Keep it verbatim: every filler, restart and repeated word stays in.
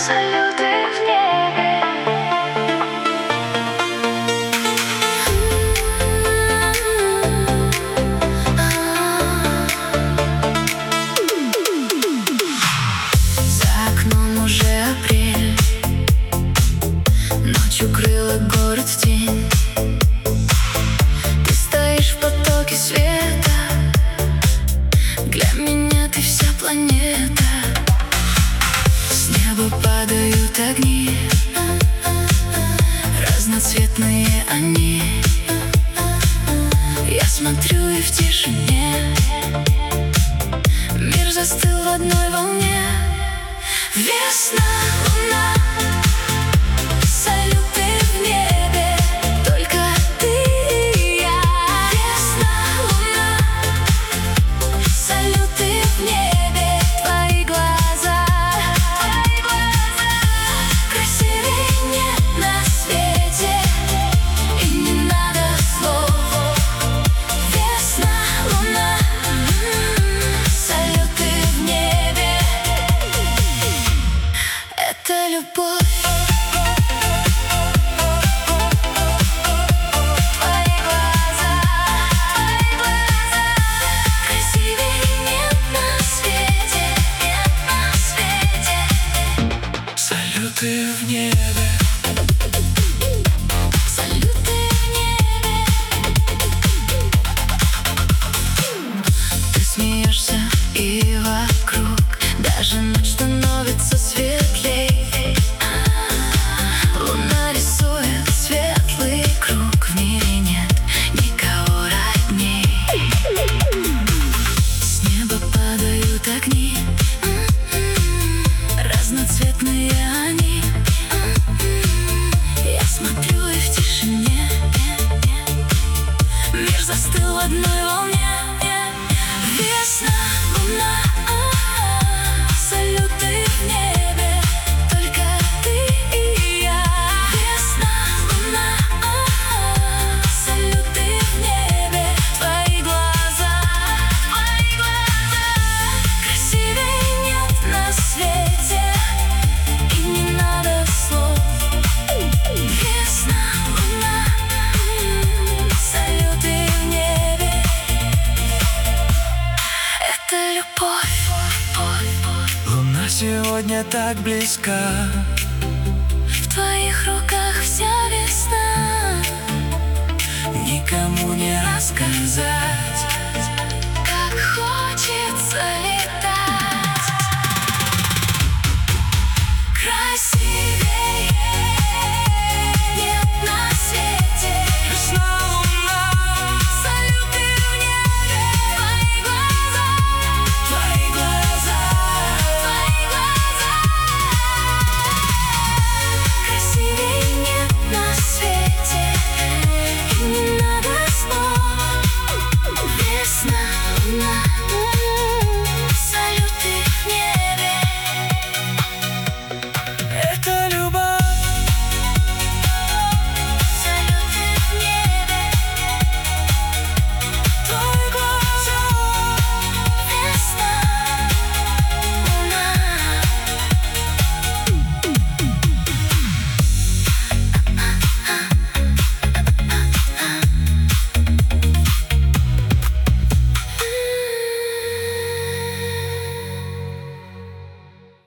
Салюты в небе. За окном уже апрель, ночь укрыла город в тень. Ты стоишь в потоке света, для меня ты вся планета. С неба падают огни, разноцветные они. Я смотрю, и в тишине мир застыл в одной волне. Весна, луна, салюты в небе, только ты и я. Весна, луна, салюты в небе, твои глаза, твои глаза. Красивей нет на свете, и не надо слов. Весна, луна, салюты в небе. Это любовь. Твои глаза, твои глаза. Красивей нет на свете, нет на свете. Салюты в небе. Салюты в небе. Ты смеешься, и вокруг даже ночь становится светлей. Луна рисует светлый круг, в мире нет никого родней. С неба падают огни, разноцветные они. Я смотрю, и в тишине мир застыл в одной волне. Весна, луна, салюты в небе, только ты и я. Весна, луна, салюты в небе, твои глаза, твои глаза. Красивей нет на свете, и не надо слов. Весна, луна, салюты в небе. Это любовь. Луна сегодня так близка, В твоих руках вся весна. никому не рассказать.